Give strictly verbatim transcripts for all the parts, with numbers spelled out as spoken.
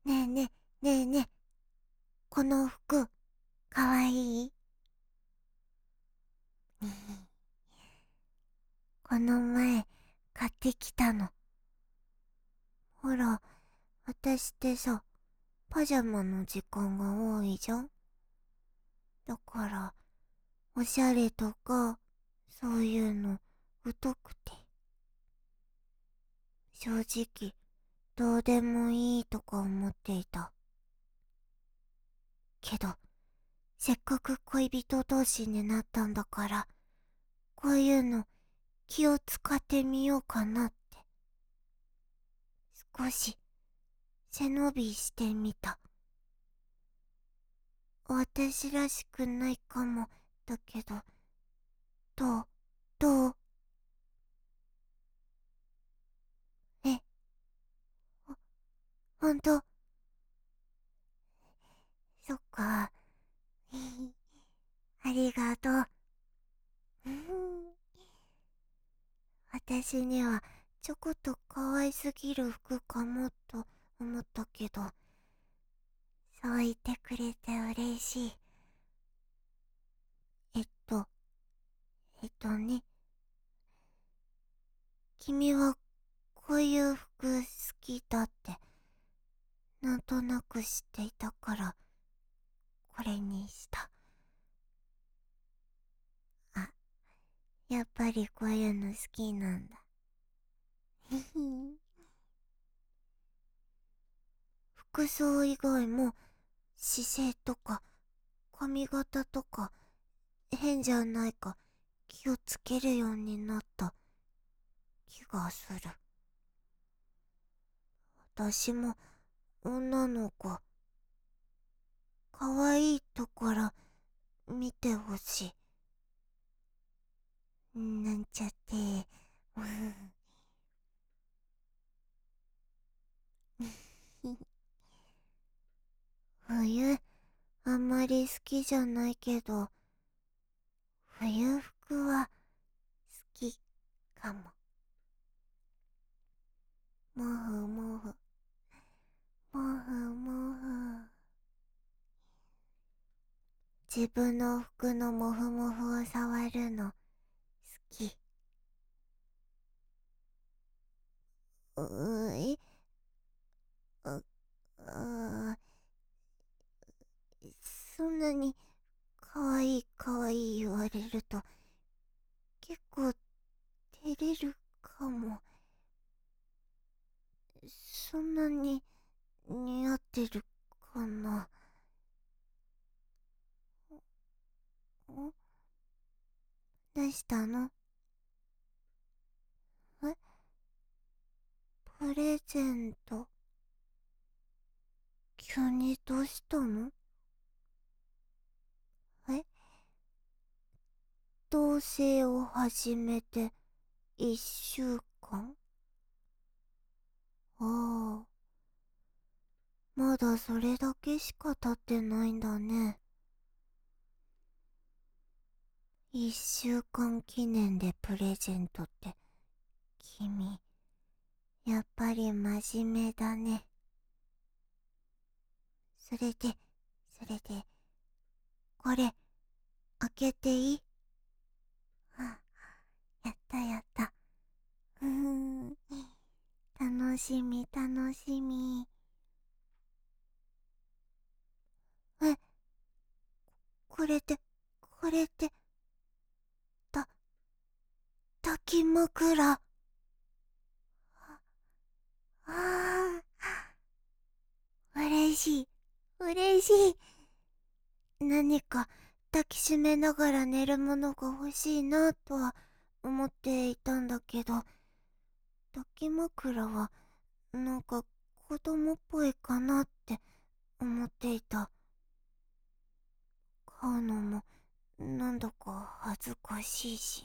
ねえねえねえねえ、この服かわいい？この前買ってきたの。ほら、私ってさ、パジャマの時間が多いじゃん。だからおしゃれとかそういうの疎くて、正直どうでもいいとか思っていたけど、せっかく恋人同士になったんだから、こういうの気を使ってみようかなって、少し背伸びしてみた。私らしくないかもだけど、どうどう？え、ほ、ほんと？そっか。ありがとう。私にはちょこっと可愛すぎる服かもと思ったけど、そう言ってくれて嬉しい。えっと、えっとね、君はこういう服好きだってなんとなく知っていたから、これにした。あ、やっぱりこういうの好きなんだ。服装以外も姿勢とか髪型とか変じゃないか気をつけるようになった気がする。私も女の子、可愛いところ見てほしい。なんちゃって。冬、あんまり好きじゃないけど、冬服は好きかも。もふもふ、もふもふ。自分の服のもふもふを触るの好き。うーい、う、うそんなにかわいいかわいい言われると結構照れるかも。そんなに似合ってるかな。ん、どうしたの？え、プレゼント？急にどうしたの？え、同棲を始めていっしゅうかん？ああ、まだそれだけしか経ってないんだね。いっしゅうかん記念でプレゼントって、君、やっぱり真面目だね。それで、それで、これ、開けていい？あ、やったやった。うーん、楽しみ楽しみ。え、これって、これって、た、抱き枕。ああ、嬉しい、嬉しい。何か抱きしめながら寝るものが欲しいなとは思っていたんだけど、抱き枕はなんか子供っぽいかなって思っていた。買うのもなんだか恥ずかしいし。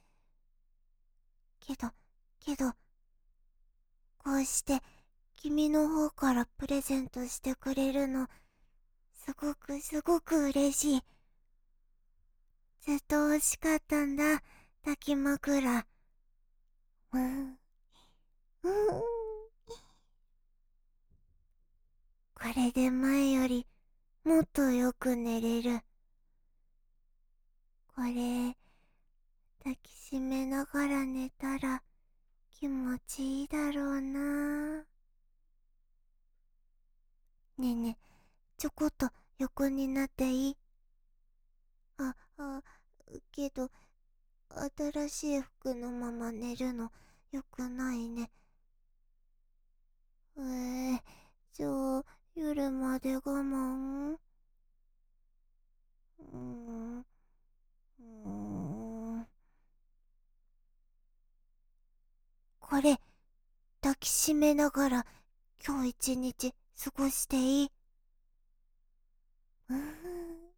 けど、けど、こうして君の方からプレゼントしてくれるの、すごくすごく嬉しい。ずっと欲しかったんだ、抱き枕。うん、うん。 れで前よりもっとよく寝れる。これ、抱きしめながら寝たら気持ちいいだろうな。ねえねえ、ちょこっと横になっていい？あ、あ、けど、新しい服のまま寝るのよくないね。えー、じゃあ、夜まで我慢？うーん、うーん。これ、抱きしめながら今日一日過ごしていい？うーん。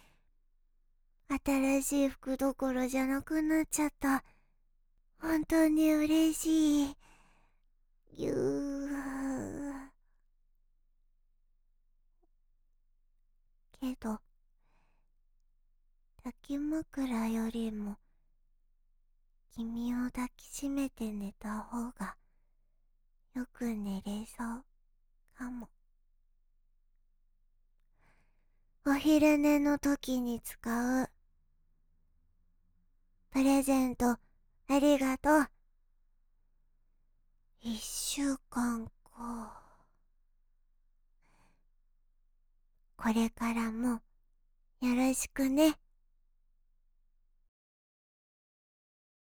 新しい服どころじゃなくなっちゃった。本当に嬉しい。ぎゅー。けど、抱き枕よりも君を抱きしめて寝た方がよく寝れそうかも。お昼寝の時に使う。プレゼントありがとう。一週間か。これからもよろしくね。